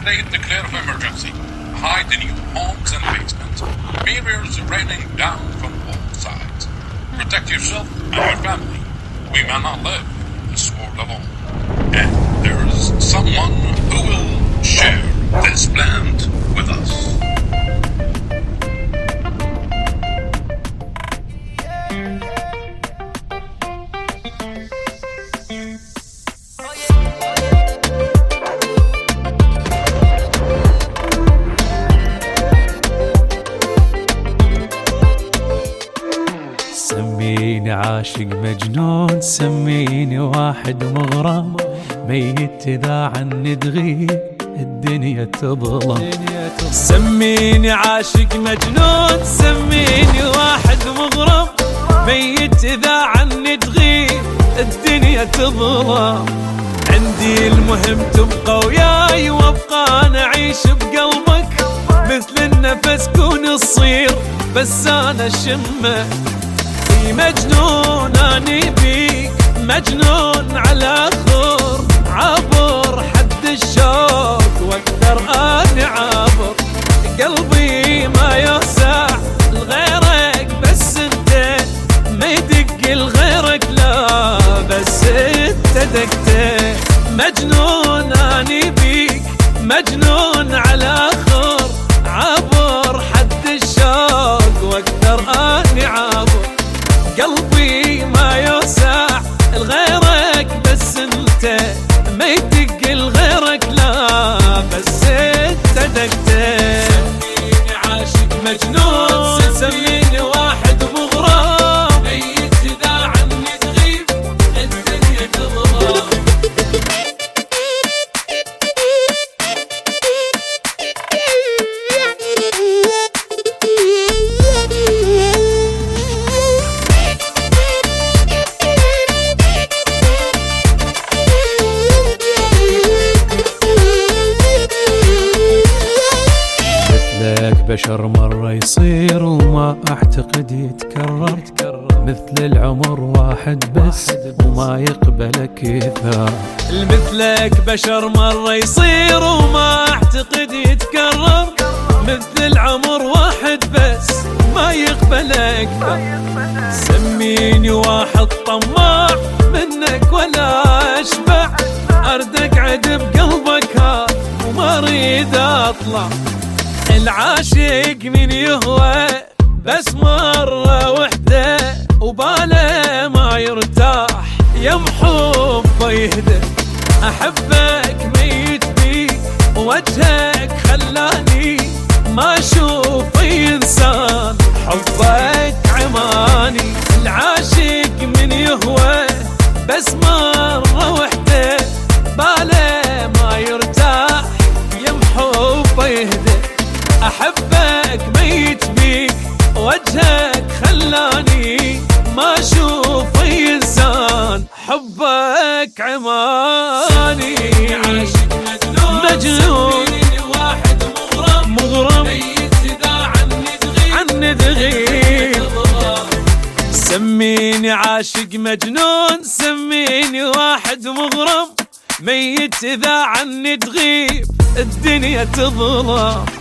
state declare of emergency. Hide in your homes and basements. Barriers raining down from all sides. Protect yourself and your family. We may not live in this world alone. And there is someone who will share this land with us. سميني عاشق مجنون، سميني واحد مغرم، ميت إذا عني تغيب الدنيا تظلم. سميني عاشق مجنون، سميني واحد مغرم، ميت إذا عني تغيب الدنيا تظلم. عندي المهم تبقى وياي وابقى أنا أعيش بقلبك، مثل النفس كون الصير بس أنا شمه. مجنون أني بيك، مجنون على خور، عبر حد الشوق واقدر أني عابر. قلبي ما يوسع لغيرك بس انت، ما يدق لغيرك لا بس انت دقته. مجنون أني بيك، مجنون على خور، عبر حد الشوق واقدر أني عابر. قلبي ما يوسع لغيرك بس انت، ما يدق لغيرك لا بس انت دقته. سميني عاشق مجنون، سميني واحد مغرم، ميت اذا عني تغيب الدنيا تظلم. بشر مرة يصير وما أعتقد يتكرر، مثل العمر واحد بس وما يقبلك إثار. مثلك بشر مرة يصير وما أعتقد يتكرر، مثل العمر واحد بس ما يقبلك. سميني واحد طماع منك ولا أشبع، أرد أقعد بقلبك هاد وما أريد أطلع. العاشق من يهوى بس مرة وحدة، وباله ما يرتاح يم حبه يهدى. أحبك ميت بيك وجهك خلاني ما أشوف أي إنسان، حبك عماني. العاشق من يهوى بس مرة وحدة، باله ما يرتاح يم حبه يهدى. أحبك ميت بيك وجهك خلاني ما أشوف أي إنسان، حبك عماني. عاشق مجنون، مجنون واحد مغرم، مغرم ميت إذا عني تغيب. سميني عاشق مجنون، سميني واحد مغرم، ميت إذا عني تغيب الدنيا تظلم.